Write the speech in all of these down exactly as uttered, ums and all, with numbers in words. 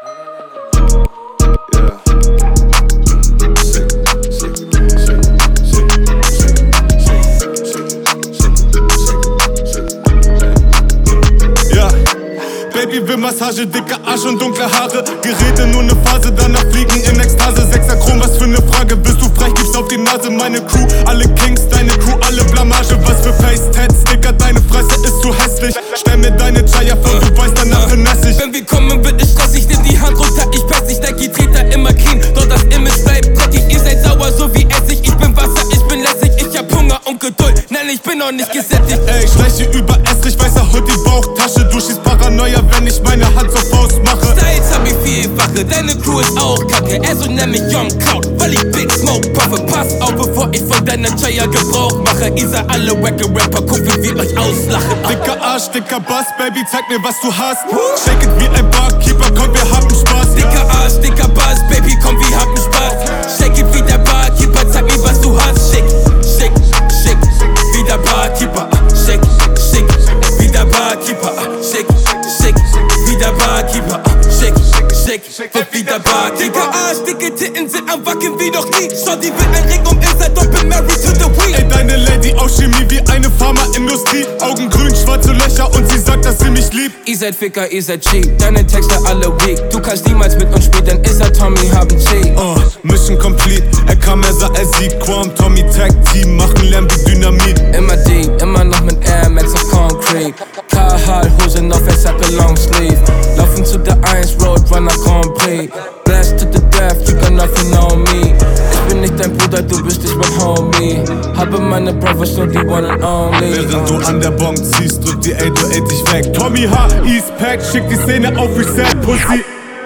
Baby will Massage, dicker Arsch und dunkle Haare. Geräte nur ne Phase, danach fliegen in Ekstase. Sechser Chrom, was für ne Frage, bist du frech, gibst auf die Nase. Meine Crew, alle Kings, deine Crew, alle Blamage. Was für Face-Tats, Dicker, deine Fresse ist zu hässlich. Stell mir deine Chaya vor, du weißt, danach finesse ich. Wenn wir kommen, wird es stressig, nimm die Hand runter, ich press dich. Denk, ich trete immer clean, doch das Image bleibt dreckig. Ihr seid sauer, so wie Essig, ich bin Wasser, ich bin lässig. Ich hab Hunger und Geduld, nein, ich bin noch nicht gesättigt. Ey, ich spreche über Estrich, weißer Hoodie, Bauchtasche. Du schießt Paranoia, wenn ich meine Hand zur Faust mache. Styles hab ich vielfache, deine Crew ist auch kacke. Also nenn mich Young Cloud, weil ich Big Smoke puffe. Pass auf, bevor ich von deiner Chaya Gebrauch mache. Ihr seid alle wacke Rapper, guck, wie wir euch auslachen. Dicker Arsch, dicker Bass, Baby, zeig mir, was du hast. Shake it wie ein Barkeeper, komm, wir haben Spaß. Dicker Arsch, dicker Bass, Baby, komm, wir haben Spaß. Shake it wie der Barkeeper, zeig mir, was du hast. Shake, shake, shake, wie der Barkeeper. Shake, shake, wie der Barkeeper. Shake, shake, wie der Barkeeper. Shake, shake, wird wie der Barkeeper. Dicker Arsch, dicke Titten sind am Wackeln wie noch nie. Schau, die will ein Ring um Inside, doch bin married to the weed. Ey, deine Lady aus Chemie wie eine Pharmaindustrie. Augen grün, schwarze Löcher und sie sagt, dass sie mich liebt. Ihr seid Ficker, ihr seid cheap, deine Texte alle weak. Du kannst niemals mit uns spielen, denn ist er Tommy, haben cheat. Oh, Mission complete, er kam, er sah, er sieht. Quam, Tommy, Tag Team, machen Lärm wie Dynamit. Immer deep, immer noch mit Air Max auf Concrete. K H, Hosen auf, es hat a long sleeve. Laufen zu der eins, Roadrunner complete. Blast to the death, you got nothing on me. Ich bin nicht dein Bruder, du bist nicht mein Homie. Habe meine Brothers nur die one and only. Während du an der Bonk ziehst, drück die acht null acht dich weg. Tommy H, East Pack, schick die Szene auf Reset, Pussy.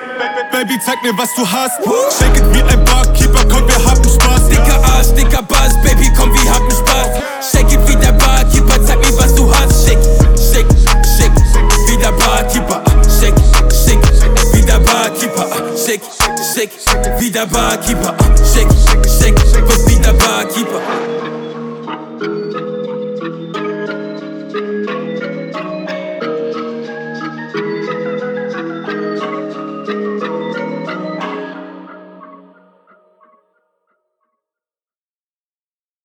Baby, zeig mir, was du hast. Shake it wie ein Barkeeper, komm, wir haben Spaß. Dicker Arsch, dicker Bass, Baby, komm, wir haben Spaß. Shake it wie der Barkeeper, zeig mir, was du hast. Shake, shake, shake, wie der Barkeeper. Shake, shake, wie der Barkeeper. Shake, shake, wie der Barkeeper. Shake, shake, wie der Barkeeper.